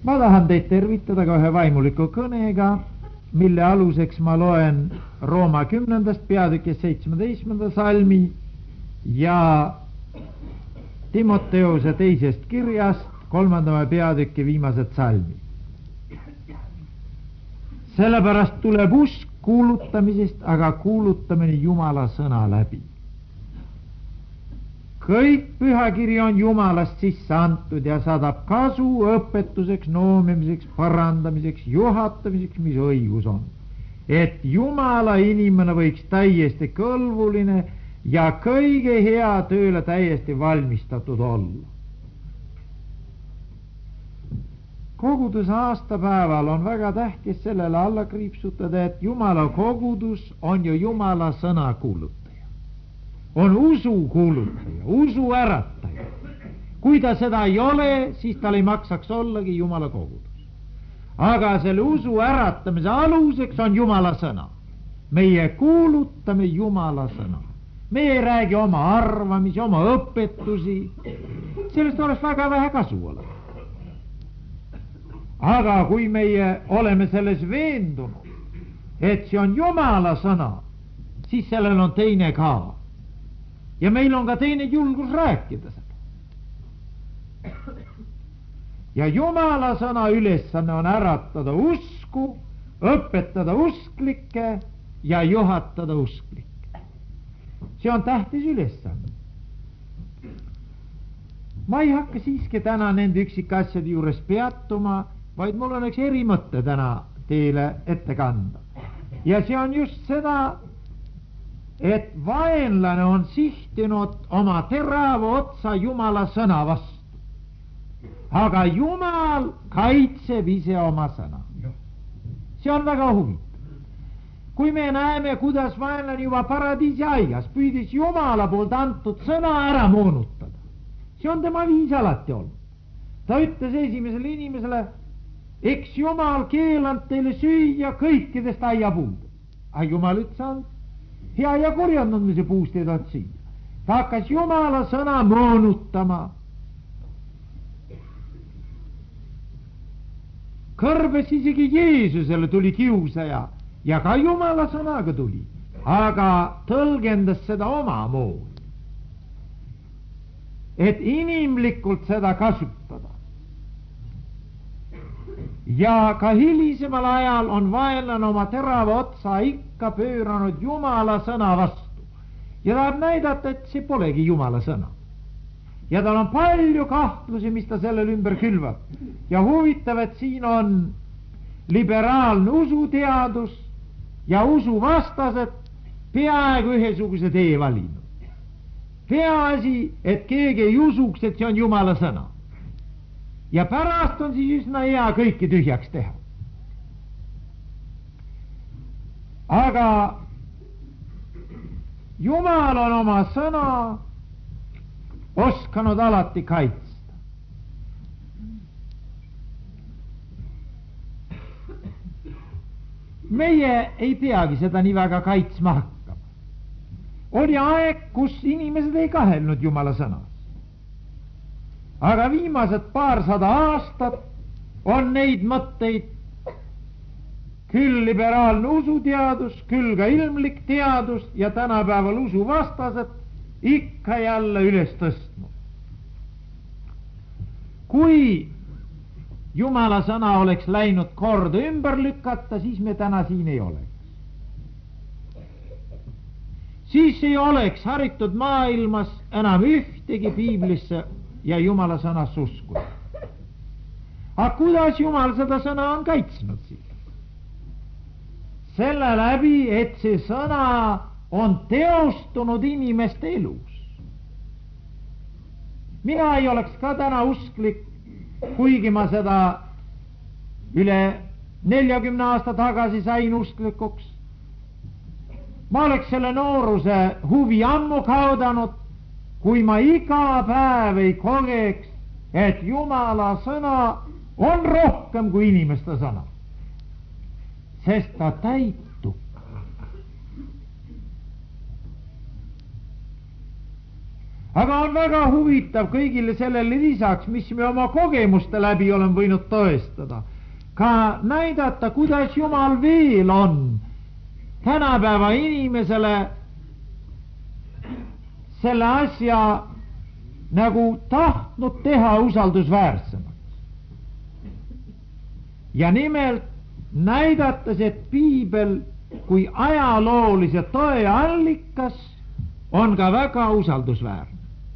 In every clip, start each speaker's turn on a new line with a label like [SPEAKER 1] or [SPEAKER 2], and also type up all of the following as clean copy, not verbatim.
[SPEAKER 1] Ma tahan teid tervitada ka ühe vaimuliku kõnega, mille aluseks ma loen Rooma 10. peatükis 17. salmi ja Timoteuse 2. kirjast 3. peatüki viimased salmi. Sellepärast tuleb usk kuulutamisest, aga kuulutamine Jumala sõna läbi. Kõik pühakiri on Jumalast sisse antud ja saadab kasu õpetuseks, noomimiseks, parandamiseks, juhatamiseks, mis õigus on. Et Jumala inimene võiks täiesti kõlvuline ja kõige hea tööle täiesti valmistatud olla. Koguduse aastapäeval on väga tähtis sellele alla kriipsutada, et Jumala kogudus on ju Jumala sõna kuulutaja. On usu kuulutaja, usu ärataja. Kui ta seda ei ole, siis tal ei maksaks ollagi Jumala kogudus. Aga selle usu äratamise aluseks on Jumala sõna. Meie kuulutame Jumala sõna. Me ei räägi oma arvamisi, oma õpetusi. Sellest oleks väga vähe kasu ole. Aga kui meie oleme selles veendunud, et see on Jumala sõna, siis sellel on teine ka. Ja meil on ka teine julgus rääkida seda. Ja Jumala sõna ülesanne on äratada usku, õpetada usklikke ja juhatada usklikke. See on tähtis ülesanne. Ma ei hakka siiski täna nende üksikasjade juures peatuma, vaid mul on üks erimõtte täna teile ette kanda. Ja see on just seda, et vaenlane on sihtinud oma terava otsa Jumala sõna vastu. Aga Jumal kaitseb ise oma sõna. See on väga huvitav. Kui me näeme, kuidas vaenlane juba paradiisi aias püüdis Jumala poolt antud sõna ära moonutada. See on tema viis alati olnud. Ta ütles esimesele inimesele, eks Jumal keelanud teile süüa kõikidest aiapuudest. Aga Jumal ütles, hea ja kurjanduse puust ei taht siia. Ta hakkas Jumala sõna moonutama. Kõrbes isegi Jeesusele tuli kiusaja ja ka Jumala sõnaga tuli, aga tõlgendas seda omamoodi. Et inimlikult seda kasutada. Ja ka hilisemal ajal on vaenlane oma terava otsa ikka pööranud Jumala sõna vastu. Ja tahab näidata, et see polegi Jumala sõna. Ja tal on palju kahtlusi, mis ta sellel ümber külvab. Ja huvitav, et siin on liberaalne usuteadus ja usuvastased peaaegu ühesuguse tee valinud. Peaasi, et keegi ei usuks, et see on Jumala sõna. Ja pärast on siis üsna hea kõiki tühjaks teha. Aga Jumal on oma sõna oskanud alati kaitsta. Meie ei peagi seda nii väga kaitsma hakkama. Oli aeg, kus inimesed ei kahelnud Jumala sõnas. Aga viimased paarsada aastat on neid mõtteid küll liberaalne usuteadus, küll ka ilmlik teadus ja tänapäeval usuvastased ikka jälle üles tõstnud. Kui Jumala sõna oleks läinud korda ümber lükata, siis me täna siin ei oleks. Siis ei oleks haritud maailmas enam ühtegi piiblisse ja Jumala sõnas uskuda. Aga kuidas Jumal seda sõna on kaitsnud siis? Selle läbi, et see sõna on teostunud inimeste elus. Mina ei oleks ka täna usklik, kuigi ma seda üle 40 aasta tagasi sain usklikuks. Ma oleks selle nooruse huvi ammu kaudanud, kui ma iga päev ei kogeks, et Jumala sõna on rohkem kui inimeste sõna. Sest ta täitub. Aga on väga huvitav kõigile sellele lisaks, mis me oma kogemuste läbi oleme võinud tõestada, ka näidata, kuidas Jumal veel on tänapäeva inimesele selle asja nagu tahtnud teha usaldusväärsemaks. Ja nimelt näidates, et piibel kui ajaloolise tõe allikas on ka väga usaldusväärne.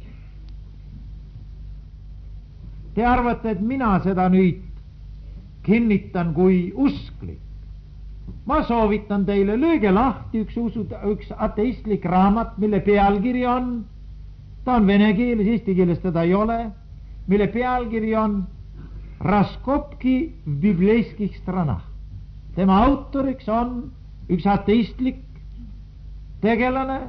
[SPEAKER 1] Te arvate, et mina seda nüüd kinnitan kui usklik. Ma soovitan teile, lööge lahti üks ateistlik raamat, mille pealkiri on, ta on vene keeles, eesti keeles teda ei ole, mille pealkiri on Raskopki v biblейских странах. Tema autoriks on üks ateistlik tegelane,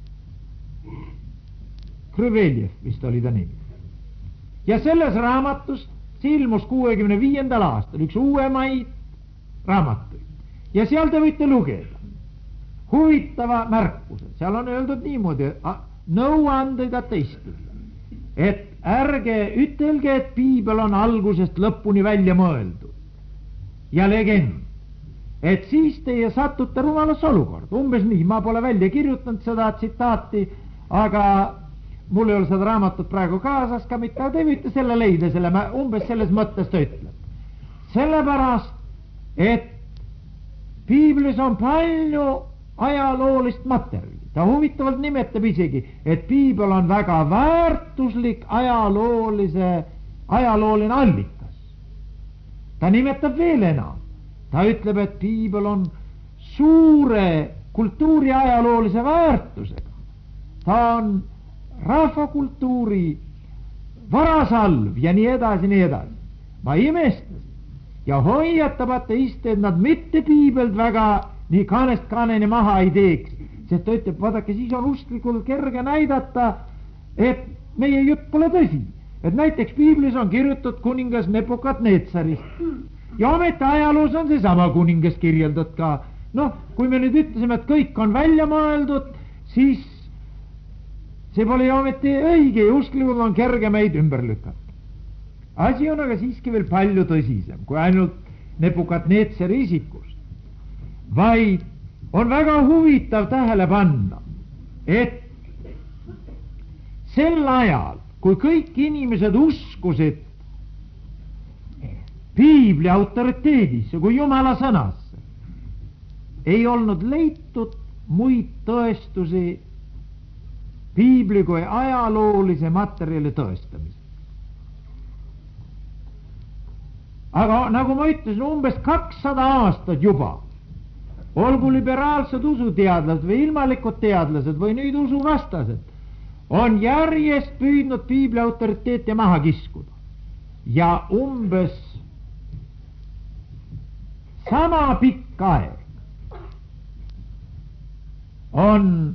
[SPEAKER 1] Krõveljev vist oli ta nimi. Ja selles raamatus ilmus 65. aastal üks uuemaid raamatuid. Ja seal te võite lugeda huvitava märkuse. Seal on öeldud niimoodi, nõuandeid ateistidele, et ärge ütelge, et piibel on algusest lõpuni välja mõeldud ja legend, et siis teie satute rumalasse olukorda. Umbes nii, ma pole välja kirjutanud seda tsitaati, aga mul ei ole seda raamatut praegu kaasas ka mitte, te võite selle leida, umbes selles mõttes ta ütleb. Sellepärast, et piiblis on palju ajaloolist materjali. Ta huvitavalt nimetab isegi, et piibel on väga väärtuslik ajalooline allikas. Ta nimetab veel enam. Ta ütleb, et piibel on suure kultuuri ajaloolise väärtusega. Ta on rahvakultuuri varasalv ja nii edasi, nii edasi. Ma imestasin ja hoiatab ateiste, et nad mitte piibelt väga nii kaanest kaaneni maha ei teeks, sest ta ütleb, vaadake, siis on usklikult kerge näidata, et meie jutt pole tõsi. Et näiteks piiblis on kirjutatud kuningas Nebukadnetsarist ja ometi ajaloos on seesama kuningas kirjeldatud ka. Noh, kui me nüüd ütlesime, et kõik on välja mõeldud, siis see pole ju ometi õige ja usklikult on kerge meid ümber lükata. Asi on aga siiski veel palju tõsisem kui ainult Nebukadnetsari isikust, vaid on väga huvitav tähele panna, et sel ajal, kui kõik inimesed uskusid piibli autoriteedisse kui Jumala sõnasse, ei olnud leitud muid tõestusi piibli kui ajaloolise materjali tõestamiseks. Aga nagu ma ütlesin, umbes 200 aastat juba, olgu liberaalsed usuteadlased või ilmalikud teadlased või nüüd usuvastased, on järjest püüdnud piibli autoriteeti maha kiskuda. Ja umbes sama pikk aeg on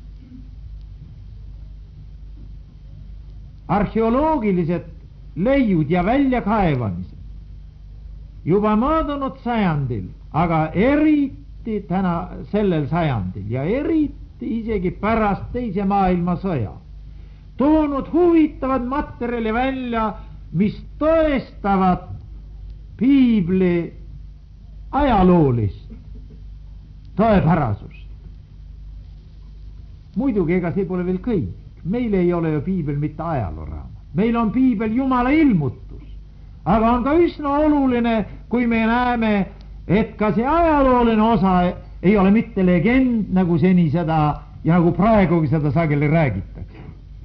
[SPEAKER 1] arheoloogilised leiud ja väljakaevamised juba möödunud sajandil, aga eriti sellel sajandil ja eriti isegi pärast teise maailmasõja toonud huvitavad materjali välja, mis tõestavad piibli ajaloolist tõepärasust. Muidugi, ega see pole veel kõik. Meil ei ole ju piibel mitte ajalooraamat. Meil on piibel Jumala ilmutus. Aga on ka üsna oluline, kui me näeme, et ka see ajalooline osa ei ole mitte legend, nagu seni seda ja nagu praegugi seda sageli räägitakse.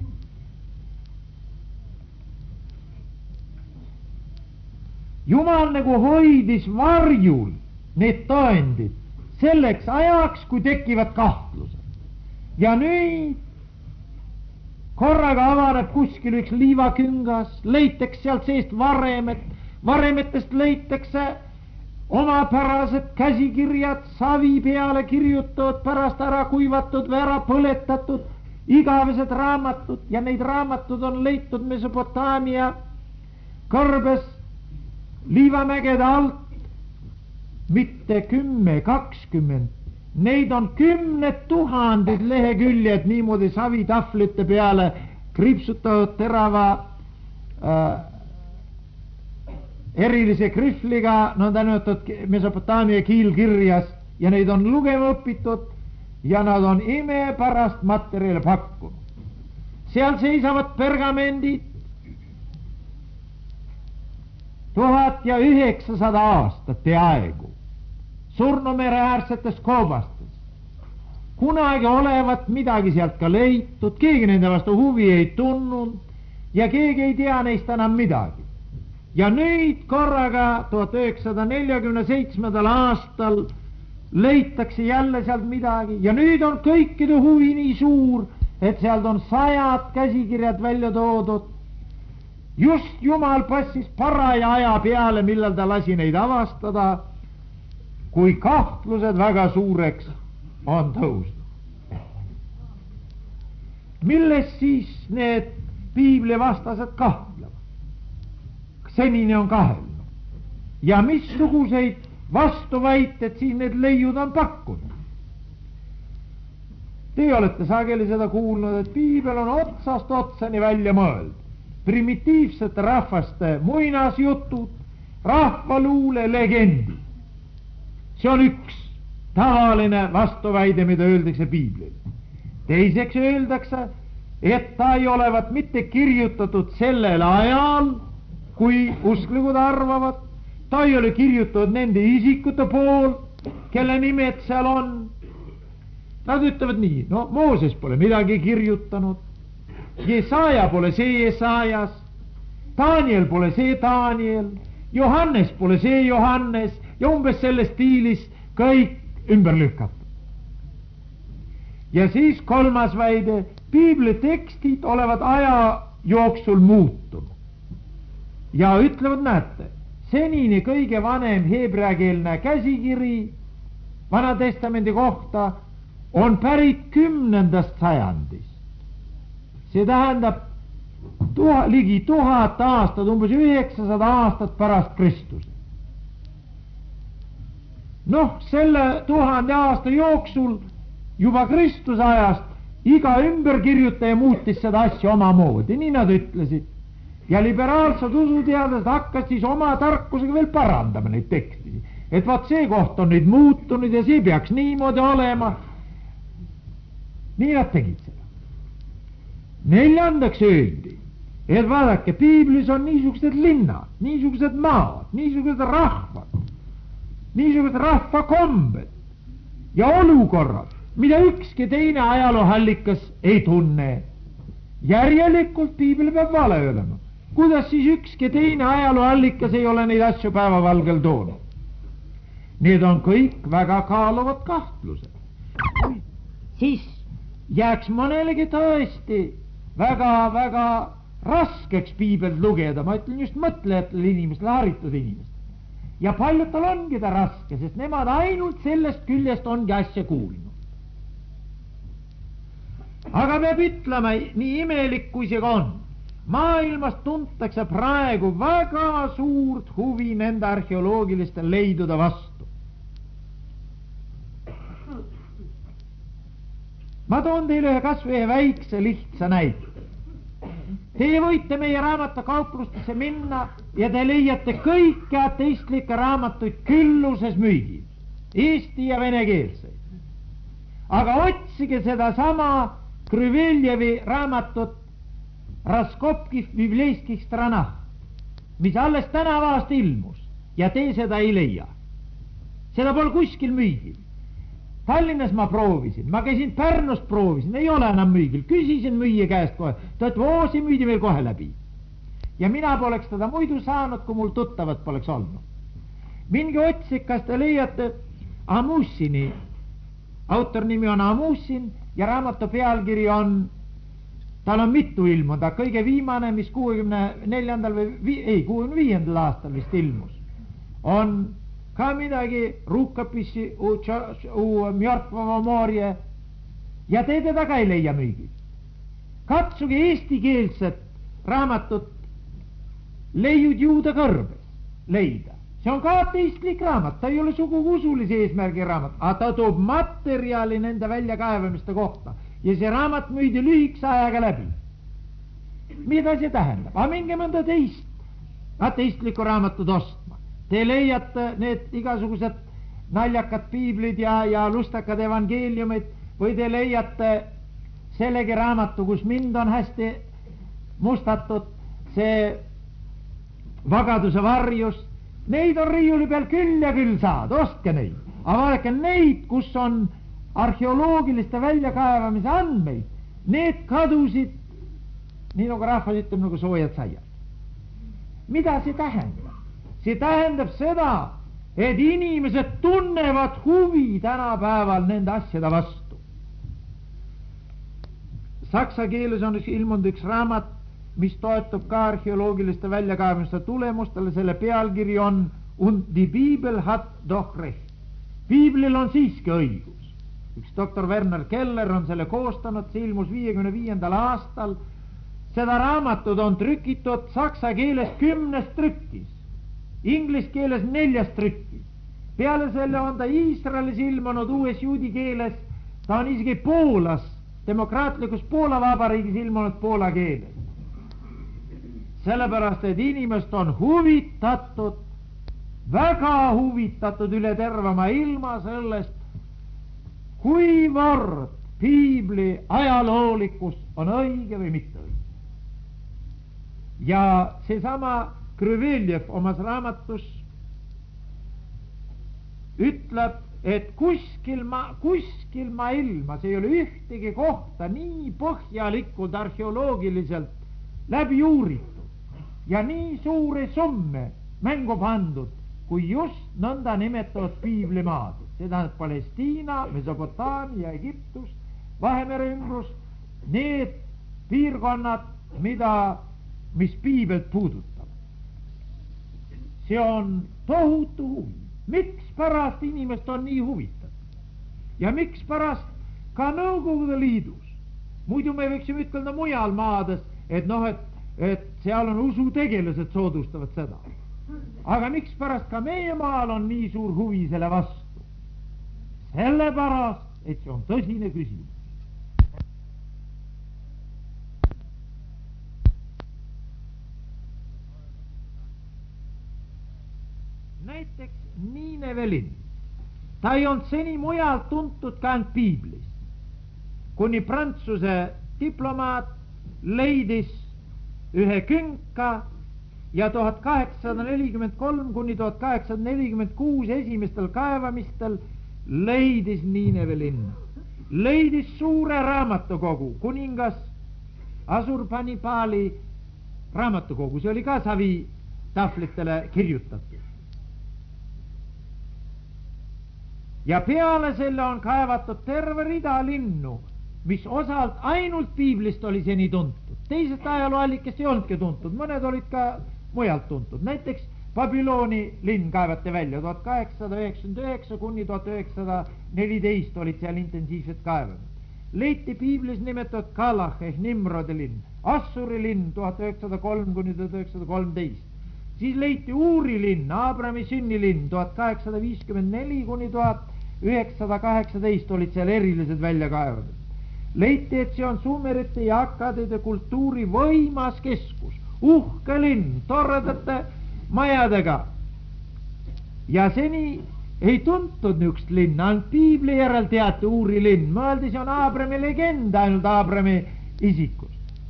[SPEAKER 1] Jumal nagu hoidis varjul need tõendid selleks ajaks, kui tekivad kahtlused. Ja nüüd korraga avaneb kuskil üks liivaküngas, leitakse sealt seest varemetest leitakse omapärased käsikirjad, savi peale kirjutatud, pärast ära kuivatud või ära põletatud, igavesed raamatud ja neid raamatud on leitud Mesopotaamia kõrbes liivamägede alt, mitte 10-20, neid on 10 000 leheküljed niimoodi savitahvlite peale kriipsutatud terava erilise krihvliga, nõnda nimetatud Mesopotaamia kiilkirjas, ja neid on lugema õpitud ja nad on imepärast materjali pakkunud. Seal seisavad pergamendid 1900 aastat peaaegu Surnumere äärsetes koobastes. Kunagi olevat midagi sealt ka leitud, keegi nende vastu huvi ei tunnud ja keegi ei tea neist enam midagi. Ja nüüd korraga 1947. aastal leitakse jälle sealt midagi ja nüüd on kõikide huvi nii suur, et sealt on 100 käsikirjad välja toodud. Just Jumal passis paraja aja peale, millal ta lasi neid avastada, kui kahtlused väga suureks on tõusnud. Milles siis need piiblivastased kahtlevad? Senini on kahelnud. Ja missuguseid vastuväited siis need leiud on pakkunud? Te olete sageli seda kuulnud, et piibel on otsast otsani välja mõeldud. Primitiivsete rahvaste muinasjutud, rahvaluule legendid. See on üks tavaline vastuväide, mida öeldakse piiblile. Teiseks öeldakse, et ta ei olevat mitte kirjutatud sellel ajal, kui usklikud arvavad, ta ei ole kirjutatud nende isikute poolt, kelle nimed seal on. Nad ütlevad nii, no Mooses pole midagi kirjutanud, Jesaja pole see Jesajas, Daniel pole see Daniel, Johannes pole see Johannes ja umbes selles stiilis kõik ümber lükatud. Ja siis kolmas väide, piibli tekstid olevat aja jooksul muutunud. Ja ütlevad, näete, senini kõige vanem heebreakeelne käsikiri Vana Testamendi kohta on pärit 10. sajandist. See tähendab ligi 1000 aastat, umbes 900 aastat pärast Kristuse. Noh, selle 1000 aasta jooksul juba Kristuse ajast iga ümberkirjutaja muutis seda asja omamoodi, nii nad ütlesid. Ja liberaalsed usuteadlased hakkas siis oma tarkusega veel parandama neid teksti. Et vaat see koht on nüüd muutunud ja see peaks niimoodi olema. Nii nad tegid seda. Neljandaks öeldi, et vaadake, piiblis on niisugused linnad, niisugused maad, niisugused rahvad, niisugused rahvakombed ja olukorrad, mida ükski teine ajaloohallikas ei tunne. Järjelikult piibel peab vale olema. Kuidas siis ükski teine ajalooallikas ei ole neid asju päevavalgel toonud? Need on kõik väga kaaluvad kahtlused. Siis jääks mõnelegi tõesti väga raskeks piibelt lugeda, ma ütlen just mõtlejatele inimestele, haritud inimestele. Ja paljud tal ongi ta raske, sest nemad ainult sellest küljest ongi asja kuulnud. Aga peab ütlema, nii imelik kui see on, maailmas tuntakse praegu väga suurt huvi nende arheoloogiliste leidude vastu. Ma toon teile kas või ühe väikse lihtsa näite. Te võite meie raamatukauplustesse minna ja te leiate kõiki ateistlikke raamatuid külluses müügil, eesti ja venekeelseid. Aga otsige seda sama Krüveljevi raamatut Raskopkih Biblейских странах, mis alles tänavu aasta ilmus ja te seda ei leia. Seda pole kuskil müügil. Tallinnas ma proovisin, ma käisin Pärnus proovisin, ei ole enam müügil, küsisin müüja käest kohe, ta ütles, see müüdi meil kohe läbi. Ja mina poleks teda muidu saanud, kui mul tuttavat poleks olnud. Minge otsik, kas te leiate Amussini, autor nimi on Amussin ja raamatu pealkiri on, tal on mitu ilmunud, aga kõige viimane, mis 64. või 65. aastal vist ilmus, on ka midagi Rukapisi u Mjortvava moorje ja te teda ka ei leia müügil. Katsuge eestikeelset raamatut Leiud juuda kõrbes leida. See on ka ateistlik raamat, ta ei ole sugugi usulise eesmärgi raamat, aga ta toob materjali nende väljakaevamiste kohta ja see raamat müüdi lühikese ajaga läbi. Mida see tähendab? Aga minge mõnda teist ateistlikku raamatut ostma. Te leiate need igasugused naljakad piiblid ja lustakad evangeeliumid või te leiate sellegi raamatu, kus mind on hästi mustatud, see Vagaduse varjus. Neid on riiuli peal küll ja küll saad, ostke neid. Aga vaadake neid, kus on arheoloogiliste väljakaevamise andmeid, need kadusid, nii nagu rahvas ütleb, nagu soojad saiad. Mida see tähendab? See tähendab seda, et inimesed tunnevad huvi tänapäeval nende asjade vastu. Saksa keeles on ilmunud üks raamat, mis toetub ka arheoloogiliste väljakaevamiste tulemustele, selle pealkiri on Und die Bibel hat doch recht. Piiblil on siiski õigus. Üks doktor Werner Keller on selle koostanud, see ilmus 55. aastal. Seda raamatut on trükitud saksa keeles 10 trükis, inglis keeles 4 trükis. Peale selle on ta Iisraelis ilmunud uues juudi keeles, ta on isegi Poolas, demokraatlikus Poola vabariigis ilmunud poola keeles. Sellepärast, et inimest on huvitatud, väga huvitatud üle tervema ilma sellest, kuivõrd piibli ajaloolikkus on õige või mitte õige. Ja seesama Krüveljev omas raamatus ütleb, et kuskil maailmas ei ole ühtegi kohta nii põhjalikult arheoloogiliselt läbi uuritud ja nii suuri summe mängu pandud, kui just nõnda nimetatud piiblimaad. See tähendab Palestiina, Mesopotaamia, Egiptus, Vahemere ümbrus, need piirkonnad, mis piibelt puudutab. See on tohutu huvi. Miks pärast inimest on nii huvitatud? Ja miks pärast ka Nõukogude Liidus? Muidu me võiksime ütelda mujal maades, et seal on usutegelased soodustavad seda. Aga miks pärast ka meie maal on nii suur huvi selle vastu? Sellepärast, et see on tõsine küsimus. Näiteks Niineve linn. Ta ei olnud seni mujal tuntud ka ainult piiblis. Kuni Prantsuse diplomaat leidis ühe künka ja 1843 kuni 1846 esimestel kaevamistel leidis Niineve linna. Leidis suure raamatukogu, kuningas Asurbanipali raamatukogu, see oli ka savi tahvlitele kirjutatud. Ja peale selle on kaevatud terve rida linnu, mis osalt ainult piiblist oli seni tuntud. Teisest ajalooallikest ei olnudki tuntud, mõned olid ka mujalt tuntud. Näiteks Babyloni linn kaevati välja 1899 kuni 1914 olid seal intensiivsed kaevamid. Leiti piiblis nimetatud Kalach ehk Nimrodi linn, Assuri linn 1903 kuni 1913. Siis leiti Uuri linn, Abrami sünnilinn 1854 kuni 1918 olid seal erilised väljakaevamid. Leiti, et see on sumerite ja akkadide kultuuri võimas keskus, uhke linn, toredate majadega. Ja seni ei tuntud niisugust linna, ainult piibli järel teati Uuri linn. Mõeldi, see on Abrami legend, ainult Abrami isikus.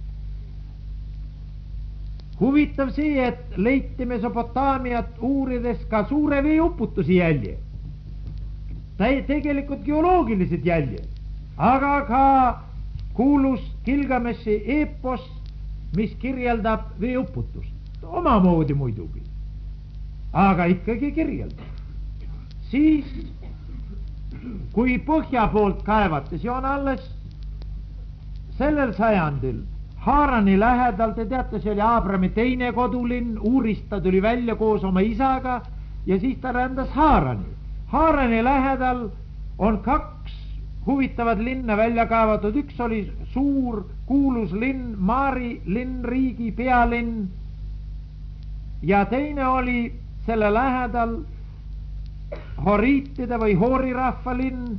[SPEAKER 1] Huvitav see, et leiti Mesopotaamiat uurides ka suure veeuputusi jälje. Tegelikult geoloogilised jäljed, aga ka kuulus Gilgameshi eepos, mis kirjeldab veeuputust. Omamoodi muidugi, aga ikkagi kirjeldab. Siis, kui põhja poolt kaevati, see on alles sellel sajandil, Haarani lähedal, te teate, see oli Abrami teine kodulinn, Uurist ta tuli välja koos oma isaga ja siis ta rändas Haarani. Haarani lähedal on 2 huvitavad linna välja kaevatud, üks oli suur kuulus linn, Maari linnriigi pealinn ja teine oli selle lähedal horiitide või hoorirahva linn,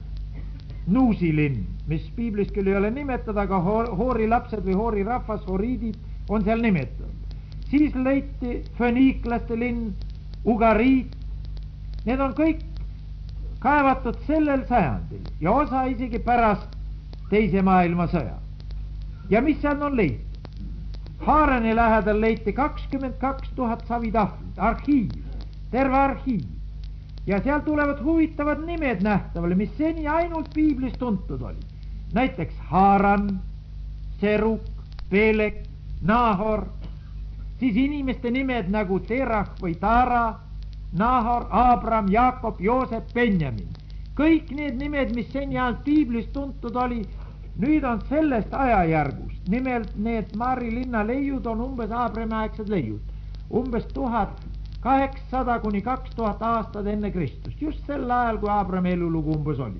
[SPEAKER 1] Nuusi linn, mis piiblis küll ei ole nimetada, aga hoori lapsed või hoorirahvas, horiidid on seal nimetatud. Siis leiti föniiklaste linn, Ugariit. Need on kõik kaevatud sellel sajandil ja osa isegi pärast teise maailmasõja. Ja mis seal on leitud? Haarani lähedal leiti 22 000 savitahvlit, arhiiv, terve arhiiv. Ja seal tulevad huvitavad nimed nähtavale, mis seni ainult piiblis tuntud oli. Näiteks Haaran, Seruk, Pelek, Nahor, siis inimeste nimed nagu Terah või Tara, Nahor, Abram, Jakob, Joosep, Benjamin. Kõik need nimed, mis seni ainult piiblis tuntud oli, nüüd on sellest ajajärgust. Nimelt need Maari linna leiud on umbes Aabrami-aegsed leiud. Umbes 1800 kuni 2000 aastad enne Kristust. Just sel ajal, kui Aabrami elulugu umbes oli.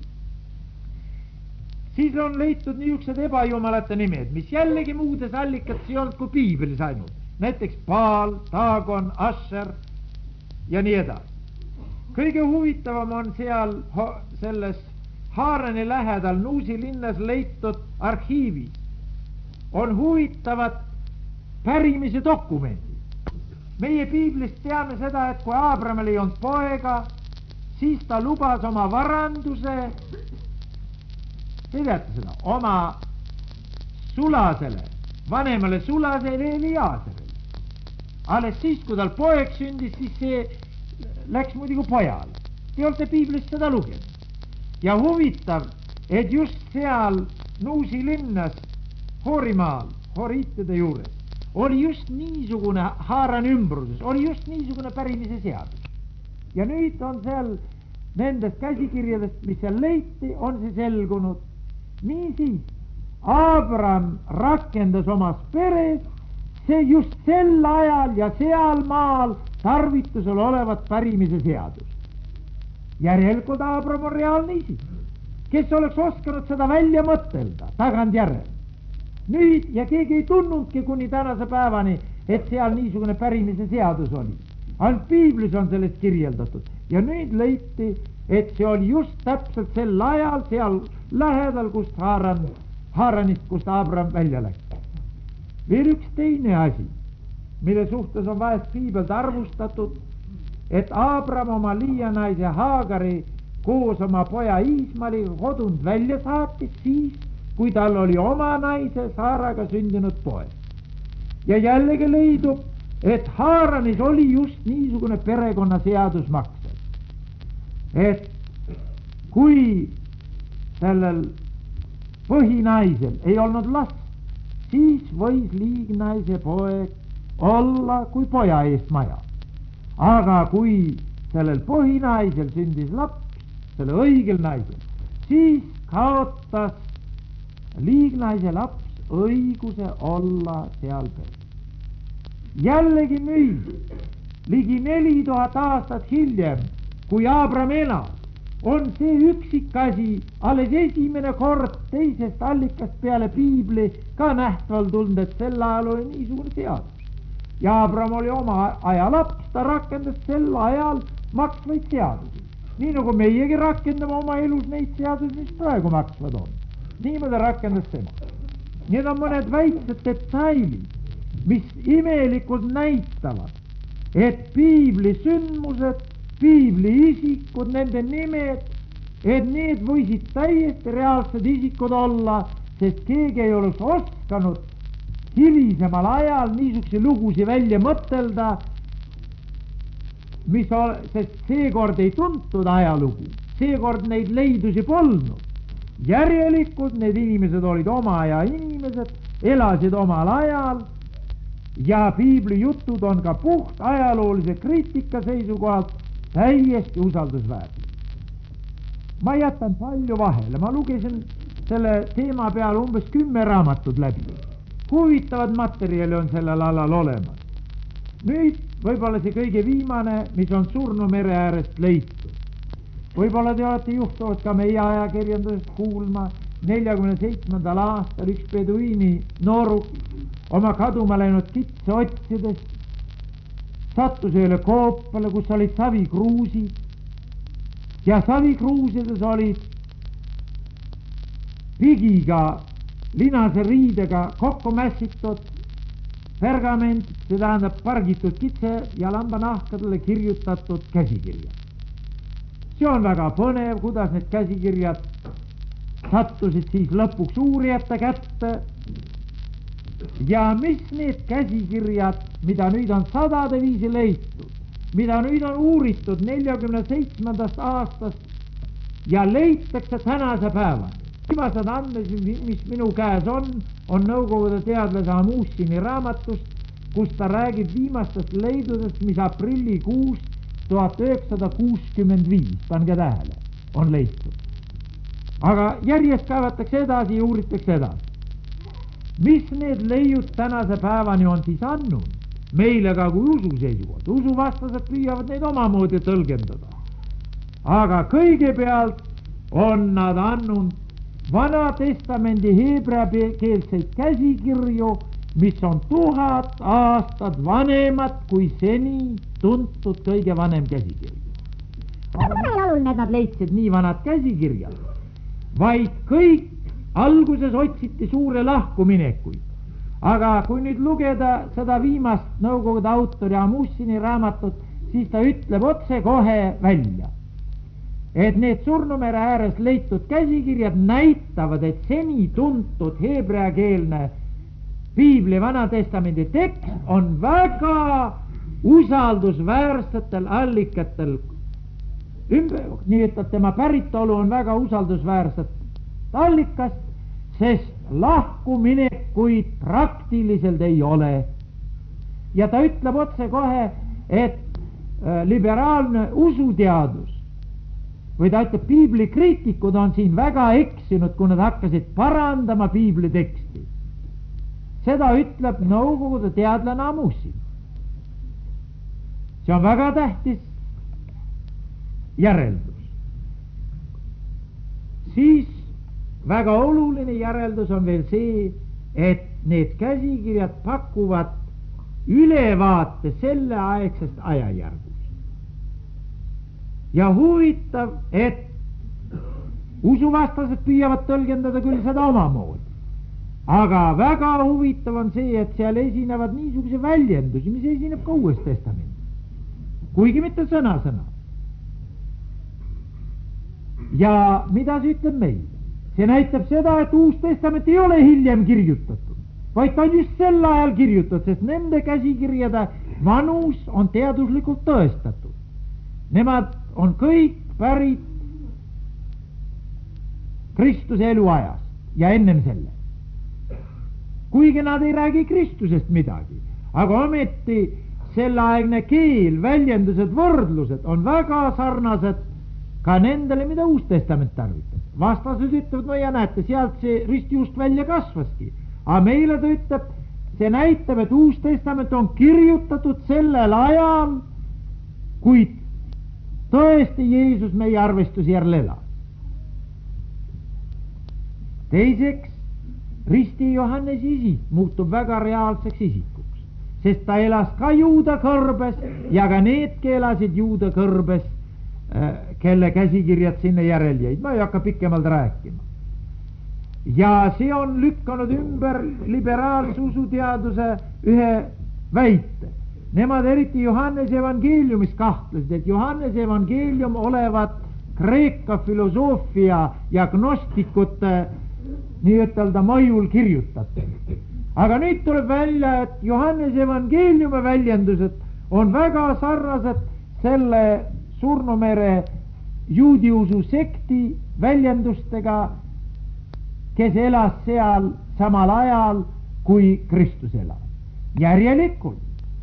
[SPEAKER 1] Siis on leitud niisugused ebajumalate nimed, mis jällegi muudes allikates ei olnud kui piiblis ainult. Näiteks Baal, Dagon, Asher ja nii edasi. Kõige huvitavam on seal selles Haarani lähedal Nuusi linnas leitud arhiivis on huvitavad pärimise dokumendid. Meie piiblist teame seda, et kui Abrahamil ei olnud poega, siis ta lubas oma varanduse, te teate seda, oma sulasele, vanemale sulasele Eliaserele. Alles siis, kui tal poeg sündis, siis see läks muidugi pojale. Te olete piiblist seda lugenud. Ja huvitav, et just seal Nuusi linnas, Horimaal, horiitide juures, oli just niisugune Haarani ümbruses, oli just niisugune pärimise seadus. Ja nüüd on seal nendest käsikirjadest, mis seal leiti, on see selgunud. Niisiis, Abraham rakendas omas peres see just sel ajal ja seal maal tarvitusel olevat pärimise seadust. Järelikult Abraham on reaalne isik, kes oleks oskanud seda välja mõtelda tagantjärel. Nüüd, ja keegi ei tunnudki kuni tänase päevani, et seal niisugune pärimise seadus oli. Ainult piiblis on sellest kirjeldatud. Ja nüüd leiti, et see oli just täpselt sel ajal seal lähedal, kust Haaranist, kust Abraham välja läks. Veel üks teine asi, mille suhtes on vahest piibelt arvustatud, et Abraham oma liianaise Haagari koos oma poja Iismaeliga kodunt välja saatis siis, kui tal oli oma naise Saaraga sündinud poeg. Ja jällegi leidub, et Haaranis oli just niisugune perekonnaseadus maksel. Et kui sellel põhinaisel ei olnud last, siis võis liignaise poeg olla kui poja eest maja. Aga kui sellel põhinaisel sündis laps, selle õigel naisel, siis kaotas liignaise laps õiguse olla seal peal. Jällegi nüüd, ligi 4000 aastat hiljem, kui Abraham elas, on see üksikasi alles esimene kord teisest allikast peale piibli ka nähtaval tulnud, et sel ajal oli niisugune seadus. Ja Abraham oli oma aja laps, ta rakendas sel ajal maksvaid seadusi. Nii nagu meiegi rakendame oma elus neid seadusi, mis praegu maksvad on. Niimoodi rakendas tema. Need on mõned väiksed detailid, mis imelikult näitavad, et piibli sündmused, piibli isikud, nende nimed, et need võisid täiesti reaalsed isikud olla, sest keegi ei oleks oskanud hilisemal ajal niisuguse lugusi välja mõtelda, sest seekord ei tuntud ajalugu, seekord neid leidusi polnud. Järelikult need inimesed olid oma aja inimesed, elasid omal ajal ja piibli jutud on ka puht ajaloolise kriitika seisukohalt täiesti usaldusväärsed. Ma jätan palju vahele, ma lugesin selle teema peale umbes 10 raamatut läbi. Huvitavad materjali on sellel alal olemas. Nüüd võib-olla see kõige viimane, mis on Surnu mere äärest leitud. Võib-olla te olete juhtunud ka meie ajakirjandusest kuulma 47. aastal üks beduiini nooruk oma kaduma läinud kitse otsides sattus ühele koopale, kus olid savikruusid ja savikruusides olid pigiga, linase riidega kokku mässitud pergament, see tähendab pargitud kitse ja lambanahkadele kirjutatud käsikirjad. See on väga põnev, kuidas need käsikirjad sattusid siis lõpuks uurijate kätte ja mis need käsikirjad, mida nüüd on sadade viisi leitud, mida nüüd on uuritud 47. aastast ja leitakse tänase päevani. Viimased andmed, mis minu käes on Nõukogude teadlase Amussini raamatust, kus ta räägib viimastest leidudest, mis aprillikuus 1965, pange tähele, on leitud. Aga järjest kaevatakse edasi ja uuritakse edasi. Mis need leiud tänase päevani on siis andnud? Meile ka kui usu seisukohalt. Usuvastased püüavad neid omamoodi tõlgendada. Aga kõigepealt on nad andnud Vana Testamendi heebreakeelseid käsikirju, mis on 1000 aastat vanemad kui seni tuntud kõige vanem käsikirju. Aga meil oluline, et nad leidsid nii vanad käsikirjad, vaid kõik alguses otsiti suure lahkuminekuid. Aga kui nüüd lugeda seda viimast Nõukogude autori Amussini raamatut, siis ta ütleb otse kohe välja, et need Surnumere ääres leitud käsikirjad näitavad, et seni tuntud heebreakeelne Piibli Vana Testamendi tekst on väga usaldusväärsetel allikatel, nii et tema päritolu on väga usaldusväärset allikast, sest lahkuminekuid praktiliselt ei ole. Ja ta ütleb otse kohe, et liberaalne usuteadus või ta ütleb, piiblikriitikud on siin väga eksinud, kui nad hakkasid parandama piibli teksti. Seda ütleb Nõukogude teadlane Amussin. See on väga tähtis järeldus. Siis väga oluline järeldus on veel see, et need käsikirjad pakuvad ülevaate selleaegsest ajajärgust. Ja huvitav, et usuvastased püüavad tõlgendada küll seda omamoodi. Aga väga huvitav on see, et seal esinevad niisuguse väljendusi, mis esineb ka Uues Testamendis. Kuigi mitte sõna-sõna. Ja mida see ütleb meil? See näitab seda, et Uus Testament ei ole hiljem kirjutatud, vaid ta on just sel ajal kirjutatud, sest nende käsikirjade vanus on teaduslikult tõestatud. Nemad on kõik pärit Kristuse eluajast ja ennem selle. Kuigi nad ei räägi Kristusest midagi, aga ometi selleaegne keel, väljendused, võrdlused on väga sarnased ka nendele, mida Uus Testament tarvitab. Vastased ütlevad, no ja näete, sealt see ristjuust välja kasvaski. Aga meile ta ütleb, see näitab, et Uus Testament on kirjutatud sellel ajal, kuid tõesti Jeesus meie arvestuse järel elas. Teiseks, risti Johannese isik muutub väga reaalseks isikuks, sest ta elas ka Juuda kõrbes ja ka needki elasid Juuda kõrbes, kelle käsikirjad sinna järel jäid. Ma ei hakka pikemalt rääkima. Ja see on lükkanud ümber liberaalse usuteaduse ühe väite. Nemad eriti Johannese evangeeliumis kahtlesid, et Johannese evangeelium olevat Kreeka filosoofia ja gnostikute nii-ütelda mõjul kirjutatud. Aga nüüd tuleb välja, et Johannese evangeeliumi väljendused on väga sarnased selle Surnumere juudiusu sekti väljendustega, kes elas seal samal ajal kui Kristus elas. Järjelikult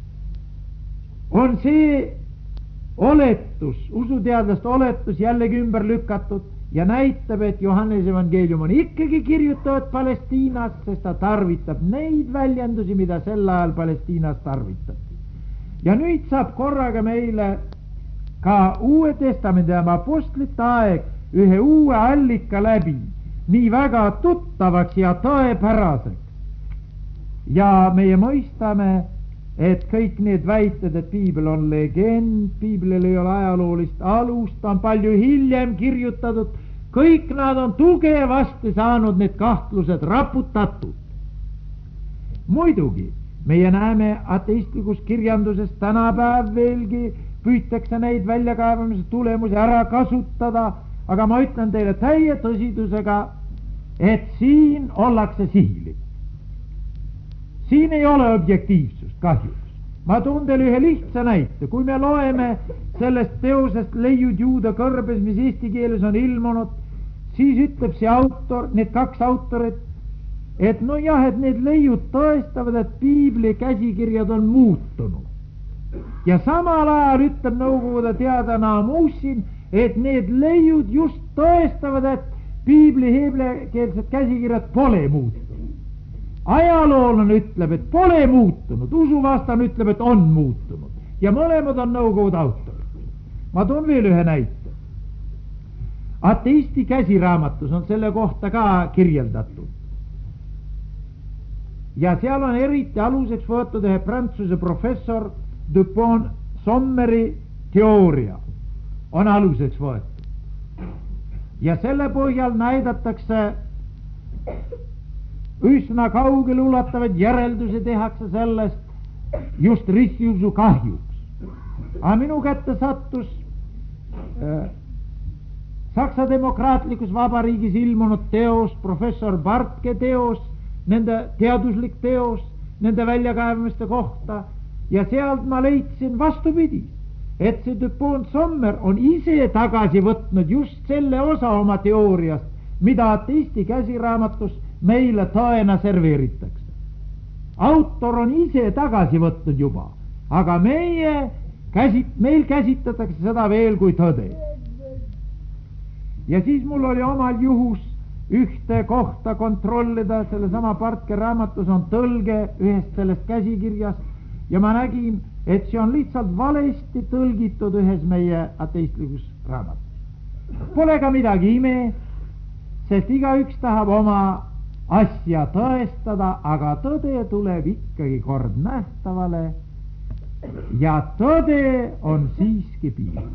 [SPEAKER 1] on see oletus, usuteadlaste oletus jällegi ümber lükatud ja näitab, et Johannese evangeelium on ikkagi kirjutatud Palestiinas, sest ta tarvitab neid väljendusi, mida sel ajal Palestiinas tarvitati. Ja nüüd saab korraga meile ka Uue Testamendi ja apostlite aeg ühe uue allika läbi nii väga tuttavaks ja tõepäraseks. Ja meie mõistame, et kõik need väited, et piibel on legend, piiblil ei ole ajaloolist alust, ta on palju hiljem kirjutatud, kõik nad on tugevasti saanud need kahtlused raputatud. Muidugi, meie näeme ateistlikus kirjanduses tänapäev veelgi püütakse neid väljakaevamise tulemusi ära kasutada, aga ma ütlen teile täie tõsidusega, et siin ollakse sihilik. Siin ei ole objektiivsust kahjuks. Ma toon teile ühe lihtsa näite. Kui me loeme sellest teosest Leiud juuda kõrbes, mis eesti keeles on ilmunud, siis ütleb see autor, need kaks autorit, et nojah, et need leiud tõestavad, et piibli käsikirjad on muutunud. Ja samal ajal ütleb Nõukogude teadlane Amusin, et need leiud just tõestavad, et piibli heeblekeelsed käsikirjad pole muutunud. Ajaloolane ütleb, et pole muutunud, usuvastane ütleb, et on muutunud. Ja mõlemad on Nõukogude autorid. Ma toon veel ühe näite. Ateisti käsiraamatus on selle kohta ka kirjeldatud. Ja seal on eriti aluseks võetud ühe Prantsuse professor Dupont Sommeri teooria on aluseks võetud. Ja selle põhjal näidatakse üsna kaugele ulatavad järeldusi tehakse sellest just ristiusu kahjuks. Aga minu kätte sattus Saksa demokraatlikus vabariigis ilmunud teos, professor Bartke teos, nende teaduslik teos, nende väljakaevamiste kohta, ja sealt ma leidsin vastupidi, et see Dupont Sommer on ise tagasi võtnud just selle osa oma teooriast, mida ateisti käsiraamatus meile tõena serveeritakse. Autor on ise tagasi võtnud juba, aga meil käsitletakse seda veel kui tõde. Ja siis mul oli omal juhus ühte kohta kontrollida, sellesama Bartke raamatus on tõlge ühest sellest käsikirjast ja ma nägin, et see on lihtsalt valesti tõlgitud ühes meie ateistlikus raamatus. Pole ka midagi ime, sest igaüks tahab oma asja tõestada, aga tõde tuleb ikkagi kord nähtavale ja tõde on siiski piisav.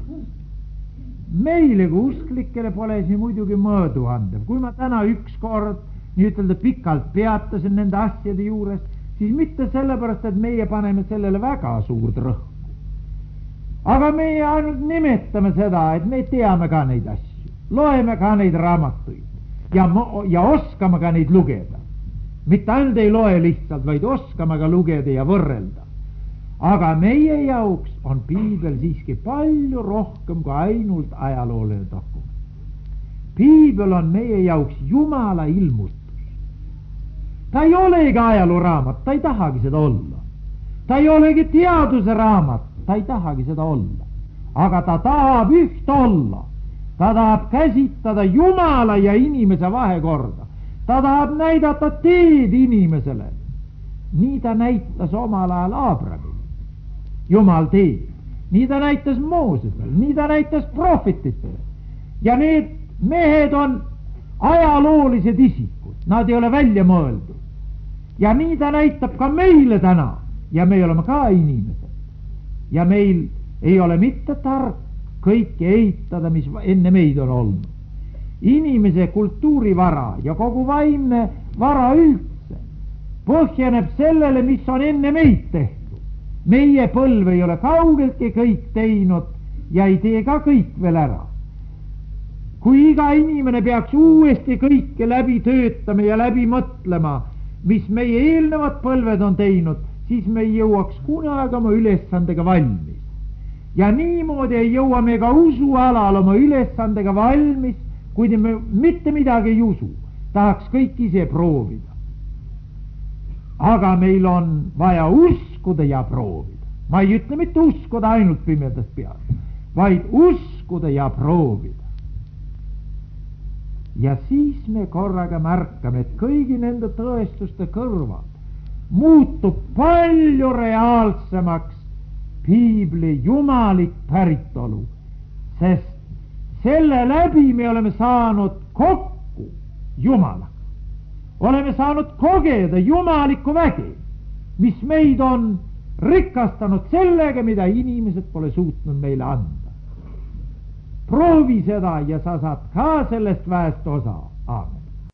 [SPEAKER 1] Meile kui usklikele pole see muidugi mõõdu andev. Kui ma täna ükskord nii-ütelda pikalt peatasin nende asjade juures, siis mitte sellepärast, et meie paneme sellele väga suurt rõhku. Aga meie ainult nimetame seda, et me teame ka neid asju, loeme ka neid raamatuid ja oskame ka neid lugeda. Mitte ainult ei loe lihtsalt, vaid oskame ka lugeda ja võrrelda. Aga meie jaoks on piibel siiski palju rohkem kui ainult ajalooline dokument. Piibel on meie jaoks Jumala ilmutus. Ta ei olegi ajalooraamat, ta ei tahagi seda olla. Ta ei olegi teaduse raamat, ta ei tahagi seda olla. Aga ta tahab üht olla. Ta tahab käsitada Jumala ja inimese vahekorda. Ta tahab näidata teed inimesele. Nii ta näitas omal ajal Abrahamile. Jumal teeb. Nii ta näitas Moosesele, nii ta näitas prohvetitele. Ja need mehed on ajaloolised isikud, nad ei ole välja mõeldud. Ja nii ta näitab ka meile täna ja me oleme ka inimesed. Ja meil ei ole mitte tark kõike eitada, mis enne meid on olnud. Inimese kultuurivara ja kogu vaimne vara üldse põhjeneb sellele, mis on enne meid tehtud. Meie põlv ei ole kaugeltki kõik teinud ja ei tee ka kõik veel ära. Kui iga inimene peaks uuesti kõike läbi töötama ja läbi mõtlema, mis meie eelnevad põlved on teinud, siis me ei jõuaks kunagi oma ülesandega valmis. Ja niimoodi ei jõua me ka usualal oma ülesandega valmis, kui me mitte midagi ei usu, tahaks kõik ise proovida. Aga meil on vaja uskuda ja proovida. Ma ei ütle mitte uskuda ainult pimedas peas, vaid uskuda ja proovida. Ja siis me korraga märkame, et kõigi nende tõestuste kõrval muutub palju reaalsemaks piibli jumalik päritolu, sest selle läbi me oleme saanud kokku Jumalaga. Oleme saanud kogeda jumalikku väge, mis meid on rikastanud sellega, mida inimesed pole suutnud meile anda. Proovi seda ja sa saad ka sellest väest osa. Aamen.